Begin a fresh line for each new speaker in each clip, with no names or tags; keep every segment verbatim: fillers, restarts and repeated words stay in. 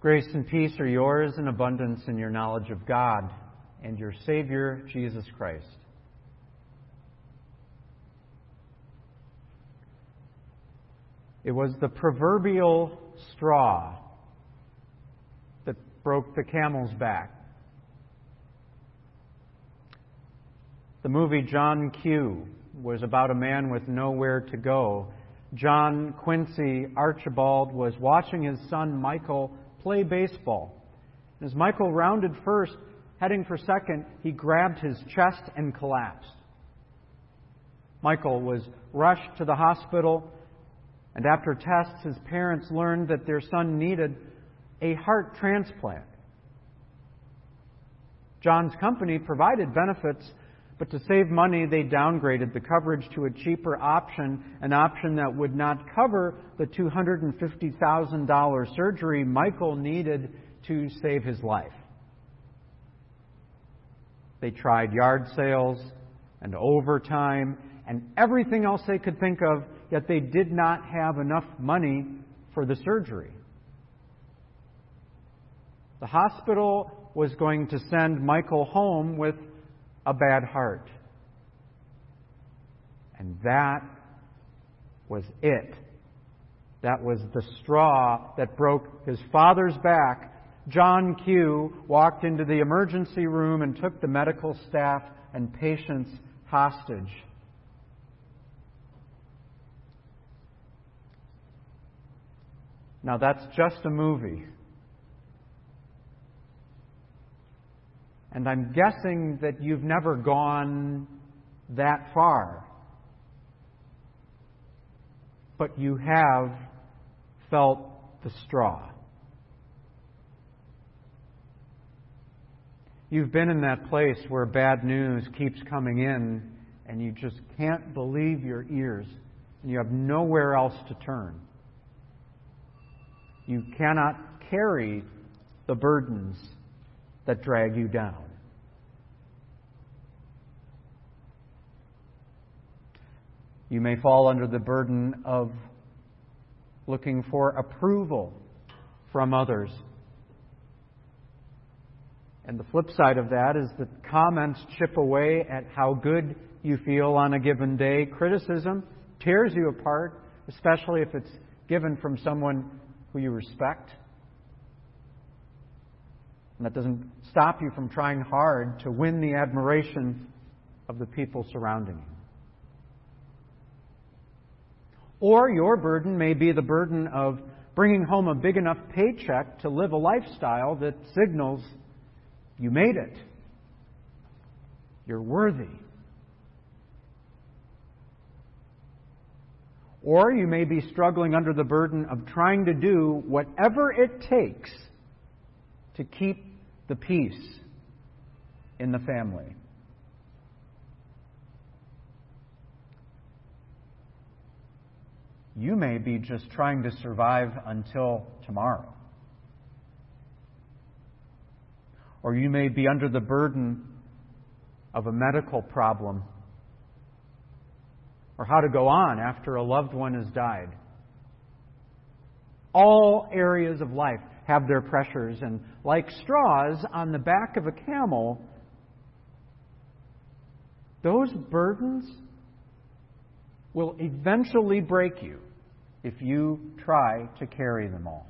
Grace and peace are yours in abundance in your knowledge of God and your Savior, Jesus Christ. It was the proverbial straw that broke the camel's back. The movie John Q was about a man with nowhere to go. John Quincy Archibald was watching his son Michael play baseball. As Michael rounded first, heading for second, he grabbed his chest and collapsed. Michael was rushed to the hospital, and after tests, his parents learned that their son needed a heart transplant. John's company provided benefits, but to save money, they downgraded the coverage to a cheaper option, an option that would not cover the two hundred fifty thousand dollars surgery Michael needed to save his life. They tried yard sales and overtime and everything else they could think of, yet they did not have enough money for the surgery. The hospital was going to send Michael home with a bad heart. And that was it. That was the straw that broke his father's back. John Q walked into the emergency room and took the medical staff and patients hostage. Now that's just a movie. And I'm guessing that you've never gone that far. But you have felt the straw. You've been in that place where bad news keeps coming in and you just can't believe your ears and you have nowhere else to turn. You cannot carry the burdens that drag you down. You may fall under the burden of looking for approval from others. And the flip side of that is that comments chip away at how good you feel on a given day. Criticism tears you apart, especially if it's given from someone who you respect. And that doesn't stop you from trying hard to win the admiration of the people surrounding you. Or your burden may be the burden of bringing home a big enough paycheck to live a lifestyle that signals you made it. You're worthy. Or you may be struggling under the burden of trying to do whatever it takes to keep the peace in the family. You may be just trying to survive until tomorrow. Or you may be under the burden of a medical problem, or how to go on after a loved one has died. All areas of life have their pressures, and like straws on the back of a camel, those burdens will eventually break you if you try to carry them all.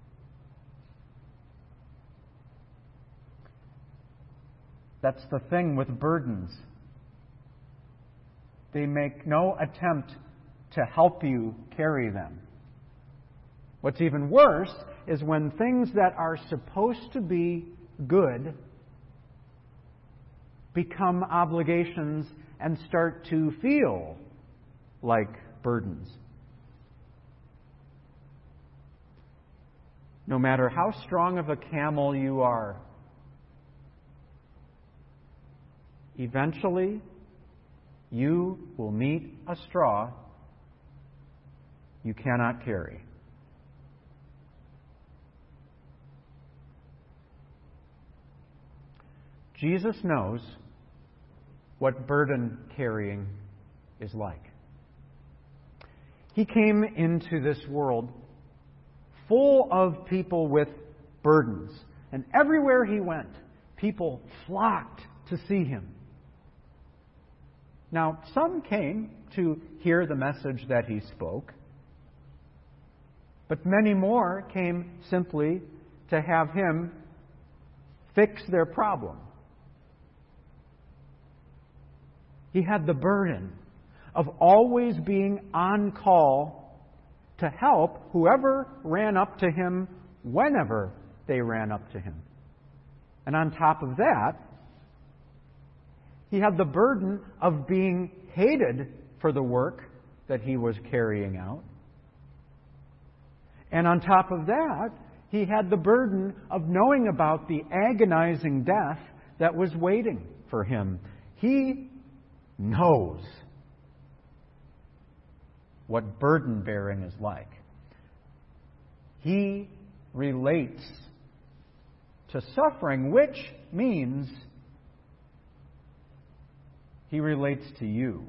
That's the thing with burdens. They make no attempt to help you carry them. What's even worse is when things that are supposed to be good become obligations and start to feel like burdens. No matter how strong of a camel you are, eventually you will meet a straw you cannot carry. Jesus knows what burden carrying is like. He came into this world full of people with burdens. And everywhere he went, people flocked to see him. Now, some came to hear the message that he spoke, but many more came simply to have him fix their problem. He had the burden of always being on call to help whoever ran up to him whenever they ran up to him. And on top of that, he had the burden of being hated for the work that he was carrying out. And on top of that, he had the burden of knowing about the agonizing death that was waiting for him. He knows what burden bearing is like. He relates to suffering, which means he relates to you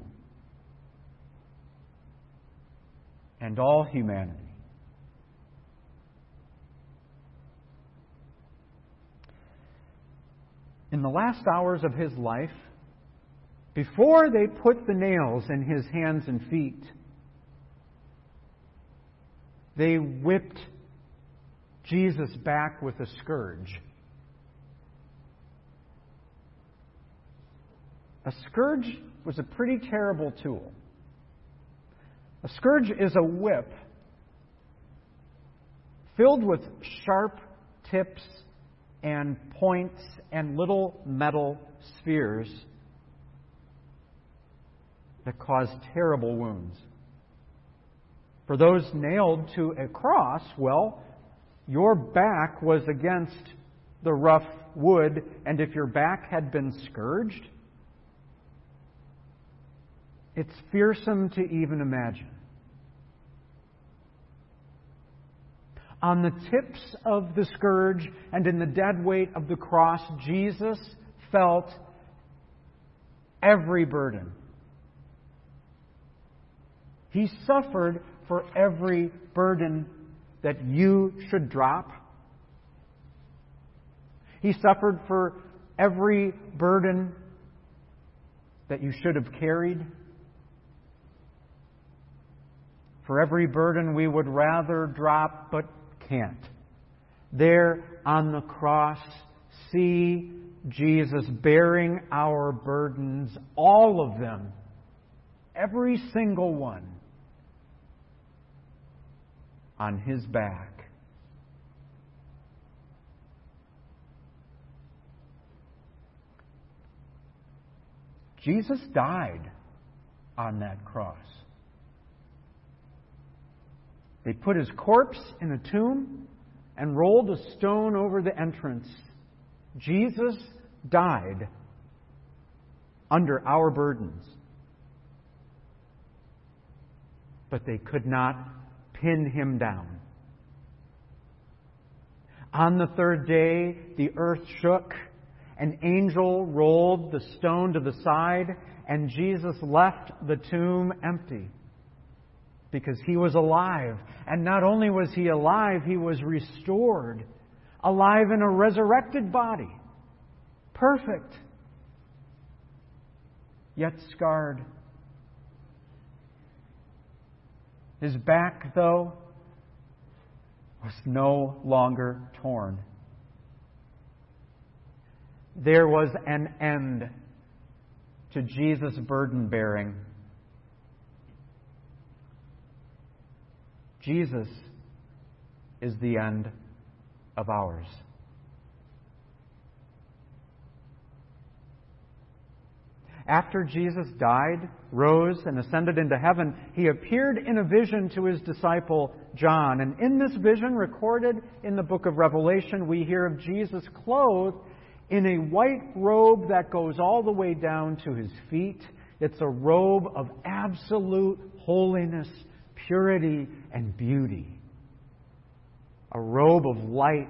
and all humanity. In the last hours of his life, before they put the nails in his hands and feet, they whipped Jesus back with a scourge. A scourge was a pretty terrible tool. A scourge is a whip filled with sharp tips and points and little metal spheres that cause terrible wounds. For those nailed to a cross, well, your back was against the rough wood, and if your back had been scourged, it's fearsome to even imagine. On the tips of the scourge and in the dead weight of the cross, Jesus felt every burden. He suffered for every burden that you should drop. He suffered for every burden that you should have carried. For every burden we would rather drop but can't. There on the cross, see Jesus bearing our burdens, all of them, every single one, on His back. Jesus died on that cross. They put His corpse in a tomb and rolled a stone over the entrance. Jesus died under our burdens. But they could not pin Him down. On the third day, the earth shook, an angel rolled the stone to the side, and Jesus left the tomb empty. Because He was alive. And not only was He alive, He was restored. Alive in a resurrected body. Perfect. Yet scarred. His back, though, was no longer torn. There was an end to Jesus' burden bearing. Jesus is the end of ours. After Jesus died, rose, and ascended into heaven, He appeared in a vision to His disciple John. And in this vision, recorded in the book of Revelation, we hear of Jesus clothed in a white robe that goes all the way down to His feet. It's a robe of absolute holiness, purity, and beauty. A robe of light.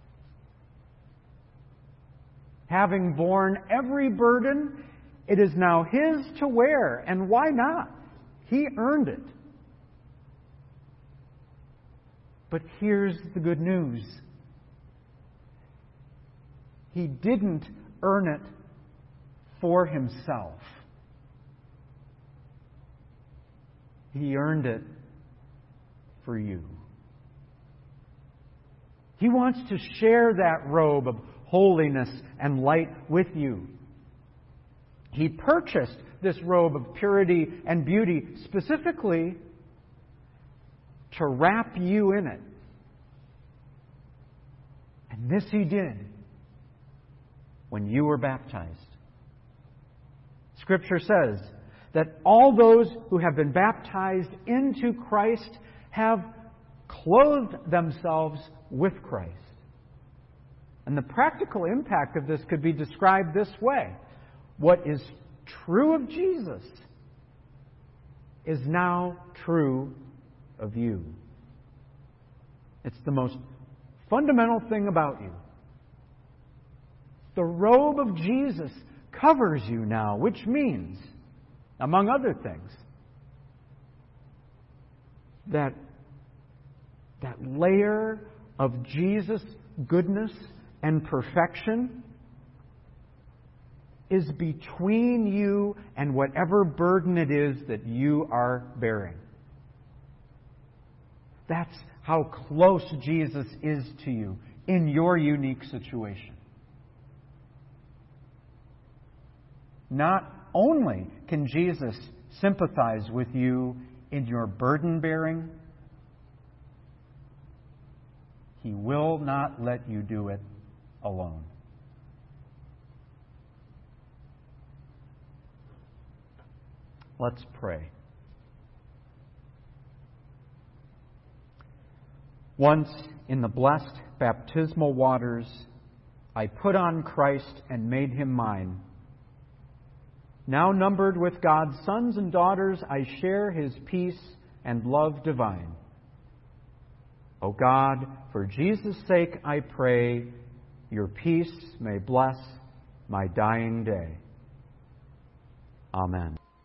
Having borne every burden, it is now His to wear. And why not? He earned it. But here's the good news. He didn't earn it for Himself. He earned it for you. He wants to share that robe of holiness and light with you. He purchased this robe of purity and beauty specifically to wrap you in it. And this He did when you were baptized. Scripture says that all those who have been baptized into Christ have clothed themselves with Christ. And the practical impact of this could be described this way. What is true of Jesus is now true of you. It's the most fundamental thing about you. The robe of Jesus covers you now, which means, among other things, that that layer of Jesus' goodness and perfection is between you and whatever burden it is that you are bearing. That's how close Jesus is to you in your unique situation. Not only can Jesus sympathize with you in your burden bearing, He will not let you do it alone. Let's pray. Once in the blessed baptismal waters, I put on Christ and made Him mine. Now numbered with God's sons and daughters, I share His peace and love divine. O God, for Jesus' sake I pray, your peace may bless my dying day. Amen.